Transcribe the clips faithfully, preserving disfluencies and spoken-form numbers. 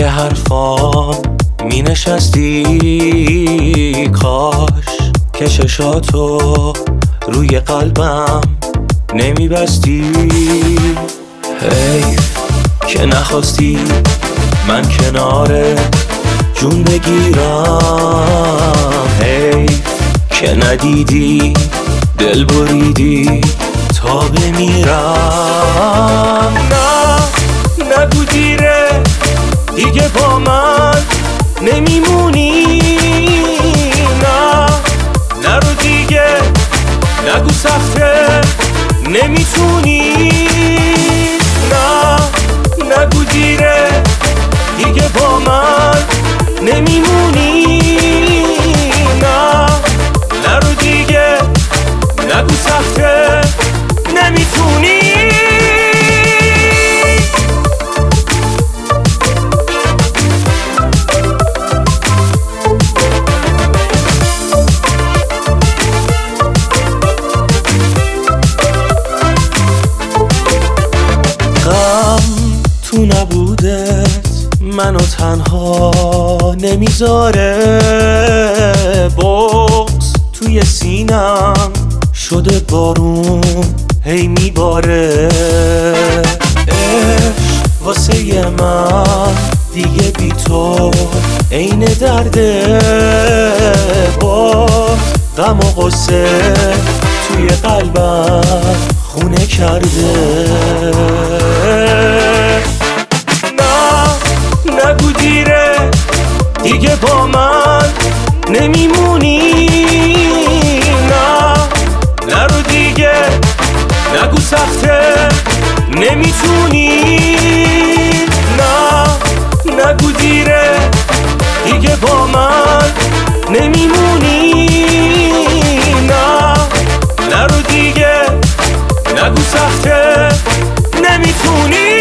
حرفام می نشستی، کاش کششاتو روی قلبم نمی بستی. حیف که نخواستی من کنار جون بگیرم، حیف که ندیدی دل بریدی تا بمیرم. نه نگو دیره دیگه با من نمیمونی، نه نرو دیگه نگو سخته نمیتونی، نه نگو دیره دیگه با من نمیمونی، نه نرو دیگه نگو سخته نمیتونی. تو نبودت منو تنها نمیذاره، بغض توی سینم شده بارون هی میباره. عشق واسه من دیگه بی تو عین درده، باز غم و غصه توی قلبم خونه کرده. نگو دیره دیگه با من نمیمونی، نه نرو دیگه نگو سخته نمیتونی، نه نگو دیره دیگه با من نمیمونی، نه نرو دیگه نگو سخته نمیتونی.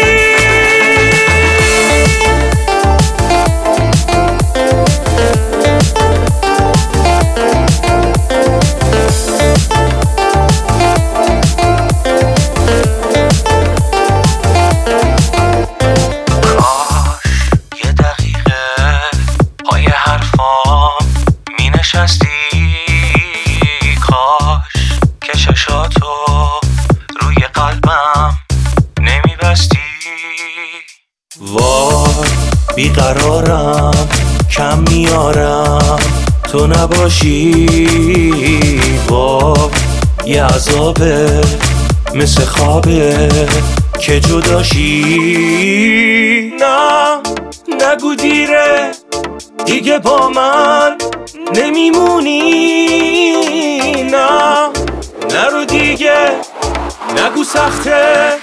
کاش کششاتو روی قلبم نمی بستی. وای بیقرارم کم میارم تو نباشی، وای یه عذابه مثل خوابه که جداشی. نه نگو دیره دیگه با من نمیمونی، نه نرو دیگه نگو سخته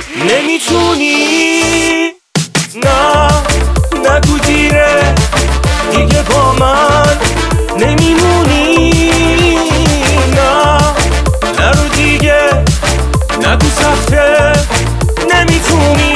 نمیتونی، نه نگو دیره دیگه با من نمیمونی، نه نرو دیگه نگو سخته نمیتونی.